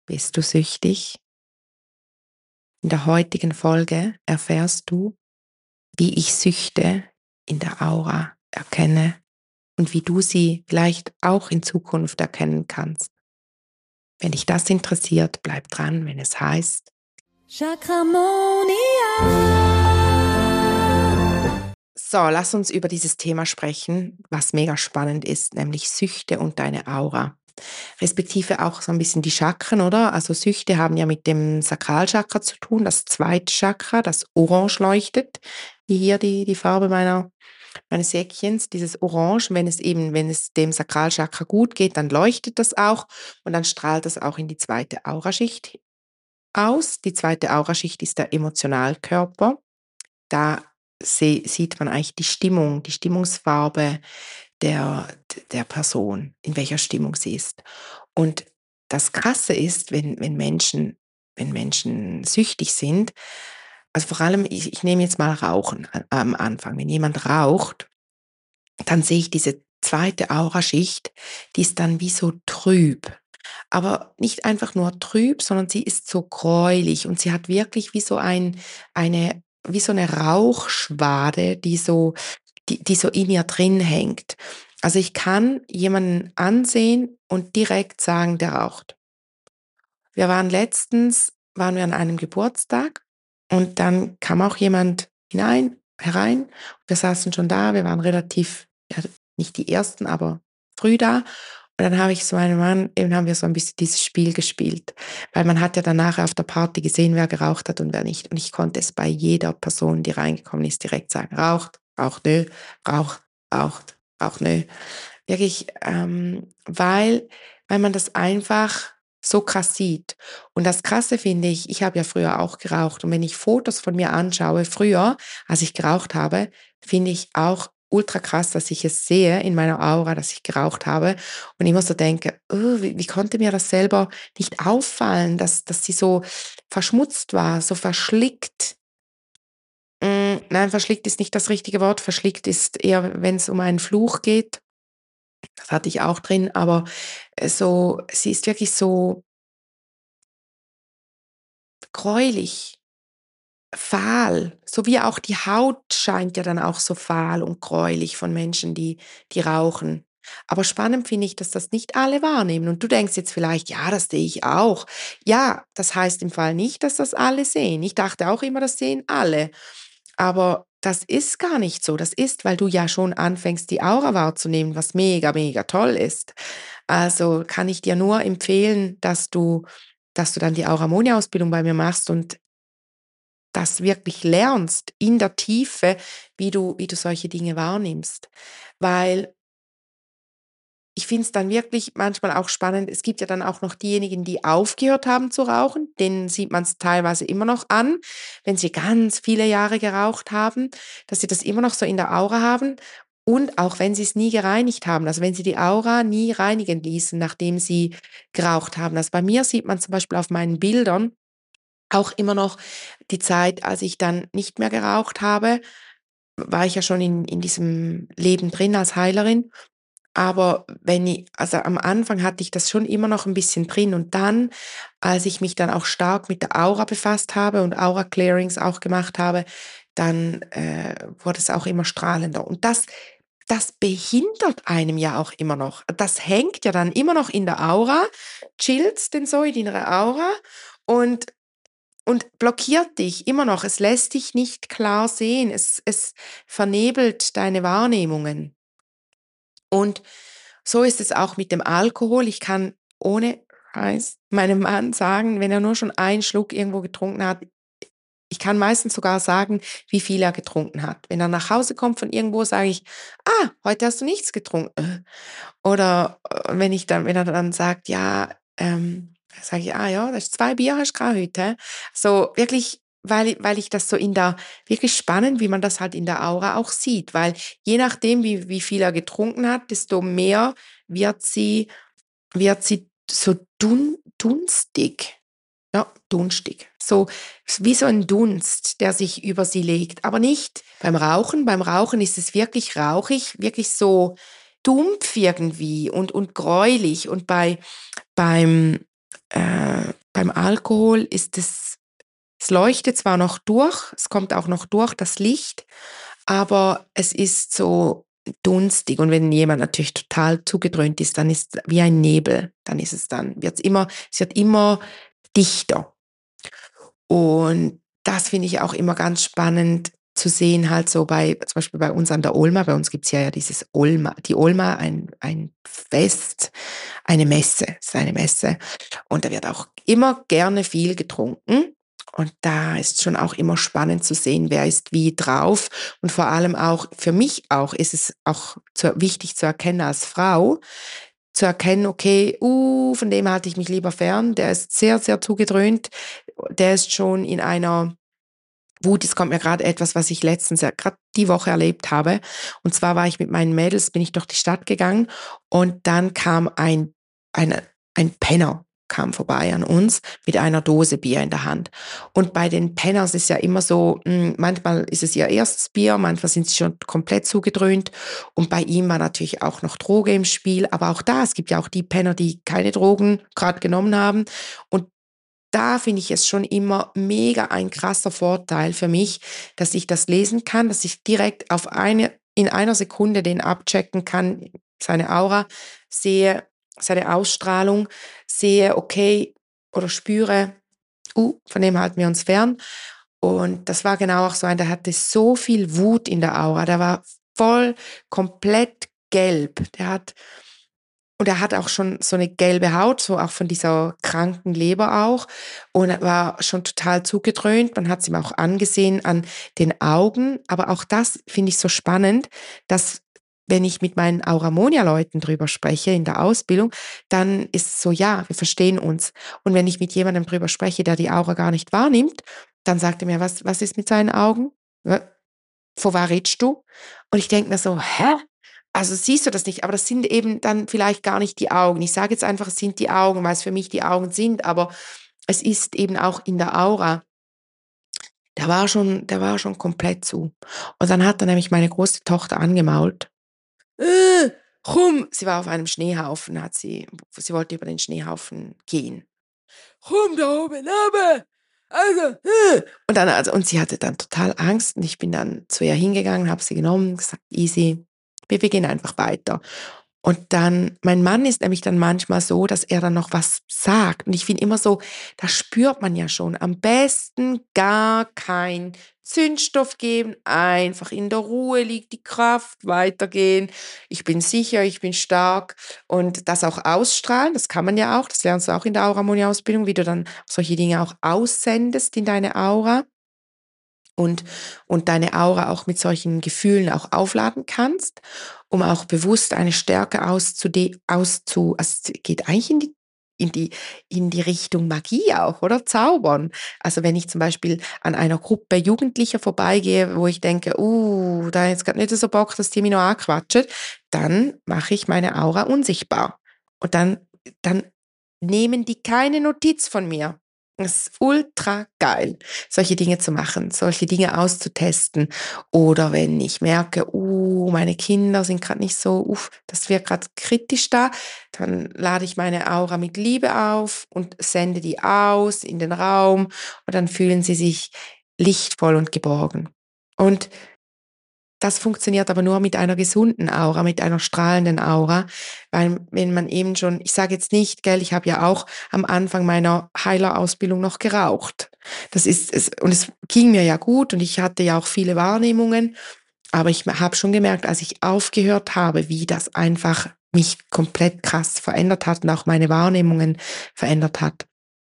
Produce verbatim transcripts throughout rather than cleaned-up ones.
Bist du süchtig? In der heutigen Folge erfährst du, wie ich Süchte in der Aura erkenne und wie du sie vielleicht auch in Zukunft erkennen kannst. Wenn dich das interessiert, bleib dran, wenn es heißt Chakramonia. So, lass uns über dieses Thema sprechen, was mega spannend ist, nämlich Süchte und deine Aura. Respektive auch so ein bisschen die Chakren, oder? Also Süchte haben ja mit dem Sakralchakra zu tun, das zweite Chakra, das orange leuchtet, wie hier die, die Farbe meiner, meines Säckchens, dieses Orange. Wenn es eben, wenn es dem Sakralchakra gut geht, dann leuchtet das auch und dann strahlt das auch in die zweite Auraschicht aus. Die zweite Auraschicht ist der Emotionalkörper. Da se- sieht man eigentlich die Stimmung, die Stimmungsfarbe der, der Person, in welcher Stimmung sie ist. Und das Krasse ist, wenn, wenn Menschen, wenn Menschen süchtig sind, also vor allem, ich, ich nehme jetzt mal Rauchen a- am Anfang. Wenn jemand raucht, dann sehe ich diese zweite Auraschicht, die ist dann wie so trüb. Aber nicht einfach nur trüb, sondern sie ist so gräulich und sie hat wirklich wie so ein, eine, wie so eine Rauchschwade, die so, die, die so in ihr drin hängt. Also ich kann jemanden ansehen und direkt sagen, der raucht. Wir waren letztens, waren wir an einem Geburtstag und dann kam auch jemand hinein, herein. Wir saßen schon da, wir waren relativ, ja, nicht die Ersten, aber früh da. Und dann habe ich so meinem Mann, eben haben wir so ein bisschen dieses Spiel gespielt. Weil man hat ja dann nachher auf der Party gesehen, wer geraucht hat und wer nicht. Und ich konnte es bei jeder Person, die reingekommen ist, direkt sagen, raucht, raucht, nö, raucht, raucht, raucht, nö. Wirklich, ähm, weil, weil man das einfach so krass sieht. Und das Krasse finde ich, ich habe ja früher auch geraucht und wenn ich Fotos von mir anschaue, früher, als ich geraucht habe, finde ich auch ultra krass, dass ich es sehe in meiner Aura, dass ich geraucht habe und immer so denke, oh, wie, wie konnte mir das selber nicht auffallen, dass, dass sie so verschmutzt war, so verschlickt. Mm, nein, verschlickt ist nicht das richtige Wort, verschlickt ist eher, wenn es um einen Fluch geht. Das hatte ich auch drin, aber äh, so, sie ist wirklich so gräulich, fahl, so wie auch die Haut scheint ja dann auch so fahl und gräulich von Menschen, die die rauchen. Aber spannend finde ich, dass das nicht alle wahrnehmen. Und du denkst jetzt vielleicht, ja, das sehe ich auch. Ja, das heißt im Fall nicht, dass das alle sehen. Ich dachte auch immer, das sehen alle. Aber das ist gar nicht so. Das ist, weil du ja schon anfängst, die Aura wahrzunehmen, was mega, mega toll ist. Also kann ich dir nur empfehlen, dass du, dass du dann die Aura-Moni-Ausbildung bei mir machst und das wirklich lernst in der Tiefe, wie du, wie du solche Dinge wahrnimmst. Weil ich finde es dann wirklich manchmal auch spannend. Es gibt ja dann auch noch diejenigen, die aufgehört haben zu rauchen. Denen sieht man es teilweise immer noch an, wenn sie ganz viele Jahre geraucht haben, dass sie das immer noch so in der Aura haben. Und auch wenn sie es nie gereinigt haben, also wenn sie die Aura nie reinigen ließen, nachdem sie geraucht haben. Also bei mir sieht man zum Beispiel auf meinen Bildern auch immer noch die Zeit, als ich dann nicht mehr geraucht habe, war ich ja schon in, in diesem Leben drin als Heilerin. Aber wenn ich, also am Anfang hatte ich das schon immer noch ein bisschen drin und dann, als ich mich dann auch stark mit der Aura befasst habe und Aura-Clearings auch gemacht habe, dann äh, wurde es auch immer strahlender. Und das, das behindert einem ja auch immer noch. Das hängt ja dann immer noch in der Aura, chillt denn so in deiner Aura und und blockiert dich immer noch. Es lässt dich nicht klar sehen. Es, es vernebelt deine Wahrnehmungen. Und so ist es auch mit dem Alkohol. Ich kann ohne Scheiß meinem Mann sagen, wenn er nur schon einen Schluck irgendwo getrunken hat, ich kann meistens sogar sagen, wie viel er getrunken hat. Wenn er nach Hause kommt von irgendwo, sage ich, ah, heute hast du nichts getrunken. Oder äh, wenn ich dann, wenn er dann sagt, ja, ähm, sage ich, ah ja, das ist zwei Bier hast du gerade heute. Hä? So wirklich, weil, ich- weil ich das so in der, wirklich spannend, wie man das halt in der Aura auch sieht, weil je nachdem, wie, wie viel er getrunken hat, desto mehr wird sie, wird sie so dun, dunstig. Ja, dunstig. So wie so ein Dunst, der sich über sie legt. Aber nicht beim Rauchen. Beim Rauchen ist es wirklich rauchig, wirklich so dumpf irgendwie und, und gräulich. Und bei, beim, äh, beim Alkohol ist es es leuchtet zwar noch durch, es kommt auch noch durch, das Licht, aber es ist so dunstig und wenn jemand natürlich total zugedröhnt ist, dann ist wie ein Nebel. Dann ist es dann wird's immer es wird immer dichter. Und das finde ich auch immer ganz spannend zu sehen halt so bei zum Beispiel bei uns an der Olma. Bei uns gibt's ja ja dieses Olma die Olma, ein ein Fest, eine Messe, es ist eine Messe. Und da wird auch immer gerne viel getrunken. Und da ist schon auch immer spannend zu sehen, wer ist wie drauf. Und vor allem auch für mich auch ist es auch zu wichtig zu erkennen als Frau, zu erkennen, okay, uh, von dem halte ich mich lieber fern, der ist sehr, sehr zugedröhnt, der ist schon in einer Wut. Es kommt mir grad etwas, was ich letztens ja grad die Woche erlebt habe. Und zwar war ich mit meinen Mädels bin ich durch die Stadt gegangen und dann kam ein eine ein Penner kam vorbei an uns mit einer Dose Bier in der Hand. Und bei den Penners ist ja immer so, hm, manchmal ist es ihr erstes Bier, manchmal sind sie schon komplett zugedröhnt. Und bei ihm war natürlich auch noch Droge im Spiel, aber auch da, es gibt ja auch die Penner, die keine Drogen grad genommen haben. Und da finde ich es schon immer mega ein krasser Vorteil für mich, dass ich das lesen kann, dass ich direkt auf eine in einer Sekunde den abchecken kann, seine Aura, sehe seine Ausstrahlung, sehe, okay oder spüre, uh, von dem halten wir uns fern. Und das war genau auch so ein der hatte so viel Wut in der Aura. Der war voll komplett gelb. Der hat und er hat auch schon so 'ne gelbe Haut, so auch von dieser kranken Leber auch. Und er war schon total zugedröhnt. Man hat's ihm auch angesehen an den Augen. Aber auch das finde ich so spannend, dass wenn ich mit meinen Auramonia-Leuten drüber spreche in der Ausbildung, dann ist so: „Ja, wir verstehen uns.“ Und wenn ich mit jemandem drüber spreche, der die Aura gar nicht wahrnimmt, dann sagt er mir: „Was was ist mit seinen Augen? W von wa redst du?“ Und ich denke mir so: „Hä? Also, siehst du das nicht?“ Aber das sind eben dann vielleicht gar nicht die Augen. Ich sage jetzt einfach, es sind die Augen, weil's für mich die Augen sind, aber es ist eben auch in der Aura. Der war schon der war schon komplett zu. Und dann hat er nämlich meine große Tochter angemault. „Äh, komm!“ Sie war auf einem Schneehaufen, hat sie sie wollte über den Schneehaufen gehen. „Komm da oben runter! Also, äh!“ Und dann also und sie hatte dann total Angst und ich bin dann zu ihr hingegangen, habe sie genommen, gesagt: „Easy, wir wir gehen einfach weiter.“ Und dann mein Mann ist nämlich dann manchmal so, dass er dann noch was sagt. Und ich finde immer so, da spürt man ja schon, am besten gar kein Zündstoff geben, einfach in der Ruhe liegt die Kraft, weitergehen. Ich bin sicher, ich bin stark und das auch ausstrahlen, das kann man ja auch, das lernst du auch in der Auramonia-Ausbildung, wie du dann solche Dinge auch aussendest in deine Aura und und deine Aura auch mit solchen Gefühlen auch aufladen kannst, um auch bewusst eine Stärke auszude auszu also, es geht eigentlich in die in die in die Richtung Magie auch, oder? Zaubern. Also, wenn ich zum Beispiel an einer Gruppe Jugendlicher vorbeigehe, wo ich denke: „Uh, da habe ich jetzt grad nicht so Bock, dass die mich noch anquatschen“, dann mache ich meine Aura unsichtbar. Und dann dann nehmen die keine Notiz von mir. Das ist ultrageil, solche Dinge zu machen, solche Dinge auszutesten. Oder wenn ich merke: „Uh, meine Kinder sind grad nicht so uff, das wird grad kritisch da“, dann lade ich meine Aura mit Liebe auf und sende die aus in den Raum und dann fühlen sie sich lichtvoll und geborgen. Und das funktioniert aber nur mit einer gesunden Aura, mit einer strahlenden Aura, weil wenn man eben schon ich sage jetzt nicht, gell, ich habe ja auch am Anfang meiner Heilerausbildung noch geraucht. Das ist es und es ging mir ja gut und ich hatte ja auch viele Wahrnehmungen, aber ich m habe schon gemerkt, als ich aufgehört habe, wie das einfach mich komplett krass verändert hat und auch meine Wahrnehmungen verändert hat.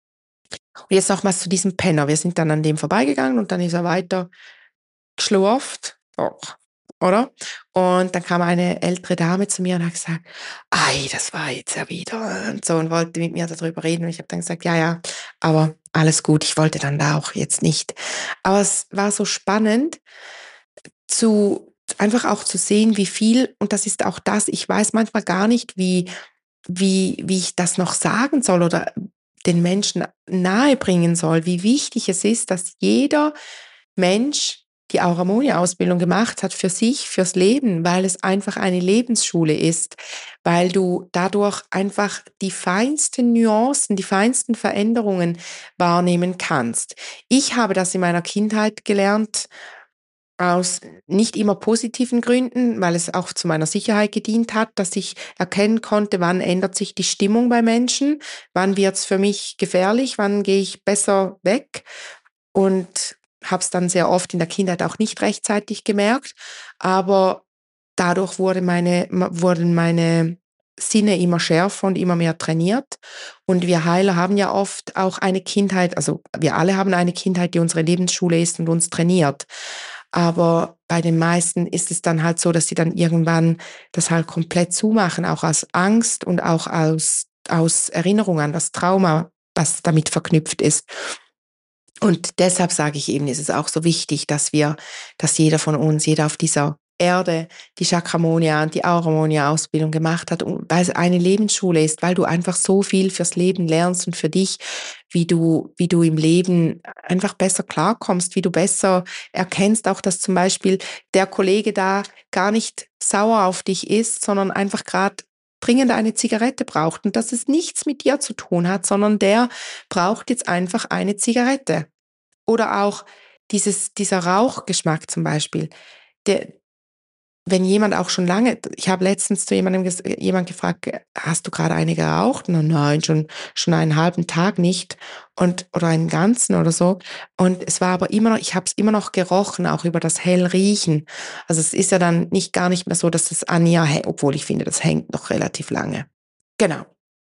Und jetzt nochmals zu diesem Penner. Wir sind dann an dem vorbeigegangen und dann ist er weiter geschlurft, oder? Und dann kam eine ältere Dame zu mir und hat gesagt: „Ei, das war jetzt ja wieder“ und so und wollte mit mir da drüber reden. Und ich habe dann gesagt: „Ja, ja, aber alles gut.“ Ich wollte dann da auch jetzt nicht aber es war so spannend zu einfach auch zu sehen, wie viel und das ist auch das, ich weiß manchmal gar nicht, wie wie wie ich das noch sagen soll oder den Menschen nahebringen soll, wie wichtig es ist, dass jeder Mensch die Aura-Money-Ausbildung gemacht hat für sich, fürs Leben, weil es einfach eine Lebensschule ist, weil du dadurch einfach die feinsten Nuancen, die feinsten Veränderungen wahrnehmen kannst. Ich habe das in meiner Kindheit gelernt, aus nicht immer positiven Gründen, weil es auch zu meiner Sicherheit gedient hat, dass ich erkennen konnte, wann ändert sich die Stimmung bei Menschen, wann wird's für mich gefährlich, wann gehe ich besser weg, und habe es dann sehr oft in der Kindheit auch nicht rechtzeitig gemerkt. Aber dadurch wurde meine ma wurden meine Sinne immer schärfer und immer mehr trainiert. Und wir Heiler haben ja oft auch eine Kindheit, also wir alle haben eine Kindheit, die unsere Lebensschule ist und uns trainiert. Aber bei den meisten ist es dann halt so, dass sie dann irgendwann das halt komplett zumachen, auch aus Angst und auch aus aus Erinnerung an das Trauma, was damit verknüpft ist. Und deshalb sage ich eben, ist es auch so wichtig, dass wir dass jeder von uns, jeder auf dieser Erde die Chakramonia und die Auramonia-Ausbildung gemacht hat, und weil es eine Lebensschule ist, weil du einfach so viel fürs Leben lernst und für dich, wie du wie du im Leben einfach besser klarkommst, wie du besser erkennst auch, dass zum Beispiel der Kollege da gar nicht sauer auf dich ist, sondern einfach grad dringend eine Zigarette braucht und dass es nichts mit dir zu tun hat, sondern der braucht jetzt einfach eine Zigarette. Oder auch dieses dieser Rauchgeschmack zum Beispiel, der wenn jemand auch schon lange ich habe letztens zu jemandem ges jemand gefragt: „Äh, hast du grade eine geraucht?“ „Na, nein, schon schon einen halben Tag nicht“, und oder einen ganzen oder so. Und es war aber immer noch ich habe es immer noch gerochen, auch über das Hellriechen. Also, es ist ja dann nicht gar nicht mehr so, dass es an ihr hä obwohl ich finde, das hängt noch relativ lange. Genau.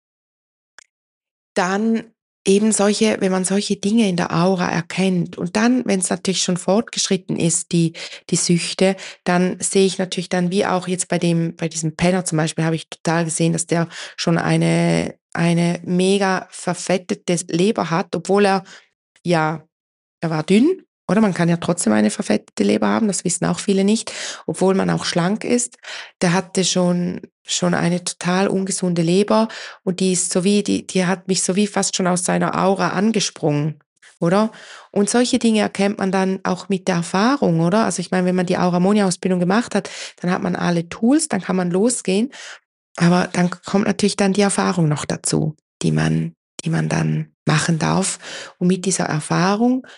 Dann eben solche wenn man solche Dinge in der Aura erkennt und dann, wenn's natürlich schon fortgeschritten ist, die die Süchte, dann sehe ich natürlich dann wie auch jetzt bei dem bei diesem Penner zum Beispiel, habe ich total gesehen, dass der schon eine eine mega verfettete Leber hat, obwohl er ja, er war dünn, oder? Man kann ja trotzdem eine verfettete Leber haben, das wissen auch viele nicht, obwohl man auch schlank ist. Der hatte schon schon eine total ungesunde Leber und die ist so wie die die hat mich so wie fast schon aus seiner Aura angesprungen, oder? Und solche Dinge erkennt man dann auch mit der Erfahrung, oder? Also, ich meine, wenn man die Aura-Money-Ausbildung gemacht hat, dann hat man alle Tools, dann kann man losgehen, aber dann k kommt natürlich dann die Erfahrung noch dazu, die man die man dann machen darf. Und mit dieser Erfahrung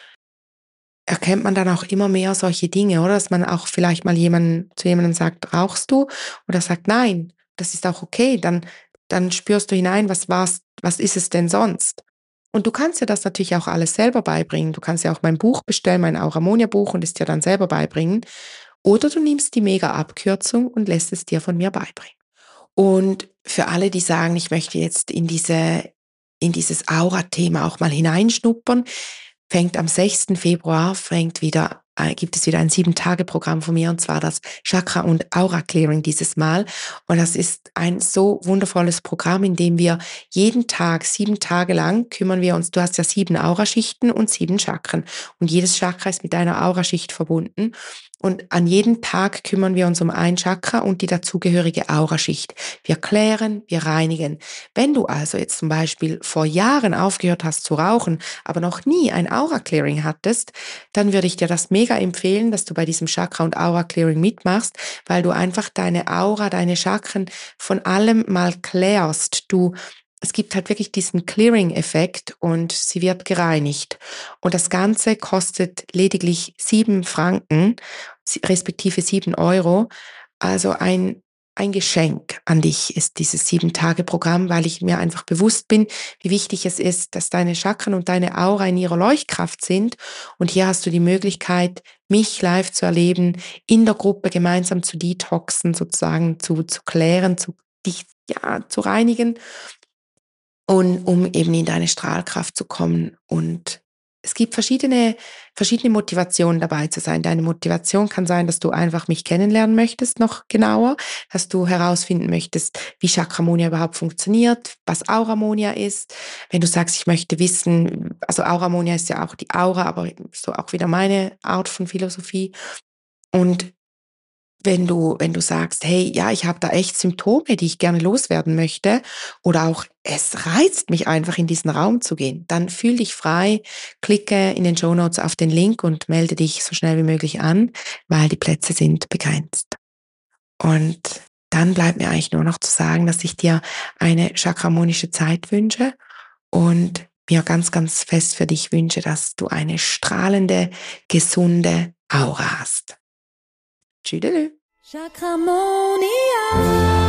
erkennt man dann auch immer mehr solche Dinge, oder? Dass man auch vielleicht mal jemanden zu jemandem sagt: „Rauchst du?“ Und er sagt: „Nein.“ Das ist auch okay. Dann dann spürst du hinein, was war's was ist es denn sonst? Und du kannst dir das natürlich auch alles selber beibringen. Du kannst ja auch mein Buch bestellen, mein Aura-Money-Buch, und es dir dann selber beibringen. Oder du nimmst die Mega-Abkürzung und lässt es dir von mir beibringen. Und für alle, die sagen: „Ich möchte jetzt in diese in dieses Aura-Thema auch mal hineinschnuppern“, fängt am sechsten Februar fängt wieder äh, gibt es wieder ein sieben-Tage-Programm von mir, und zwar das Chakra und Aura-Clearing dieses Mal. Und das ist ein so wundervolles Programm, in dem wir jeden Tag, sieben Tage lang kümmern wir uns du hast ja sieben Auraschichten und sieben Chakren. Und jedes Chakra ist mit einer Auraschicht verbunden. Und an jeden Tag kümmern wir uns um ein Chakra und die dazugehörige Auraschicht. Wir klären, wir reinigen. Wenn du also jetzt zum Beispiel vor Jahren aufgehört hast zu rauchen, aber noch nie ein Aura-Clearing hattest, dann würde ich dir das mega empfehlen, dass du bei diesem Chakra und Aura-Clearing mitmachst, weil du einfach deine Aura, deine Chakren von allem mal klärst. Du es gibt halt wirklich diesen Clearing-Effekt und sie wird gereinigt. Und das Ganze kostet lediglich sieben Franken, s respektive sieben Euro. Also ein ein Geschenk an dich ist dieses sieben-Tage-Programm, weil ich mir einfach bewusst bin, wie wichtig es ist, dass deine Chakren und deine Aura in ihrer Leuchtkraft sind. Und hier hast du die Möglichkeit, mich live zu erleben, in der Gruppe gemeinsam zu detoxen, sozusagen zu zu klären, zu dich, ja, zu reinigen und um eben in deine Strahlkraft zu kommen. Und es gibt verschiedene verschiedene Motivationen, dabei zu sein. Deine Motivation kann sein, dass du einfach mich kennenlernen möchtest noch genauer, dass du herausfinden möchtest, wie Chakramonia überhaupt funktioniert, was Auramonia ist. Wenn du sagst: „Ich möchte wissen“ also, Auramonia ist ja auch die Aura, aber so auch wieder meine Art von Philosophie. Und wenn du wenn du sagst: „Hey, ja, ich habe da echt Symptome, die ich gerne loswerden möchte“, oder auch: „Es reizt mich einfach, in diesen Raum zu gehen“, dann fühl dich frei, klicke in den Shownotes auf den Link und melde dich so schnell wie möglich an, weil die Plätze sind begrenzt. Und dann bleibt mir eigentlich nur noch zu sagen, dass ich dir eine chakramonische Zeit wünsche und mir ganz, ganz fest für dich wünsche, dass du eine strahlende, gesunde Aura hast. Tschüdelü. Chakramonia.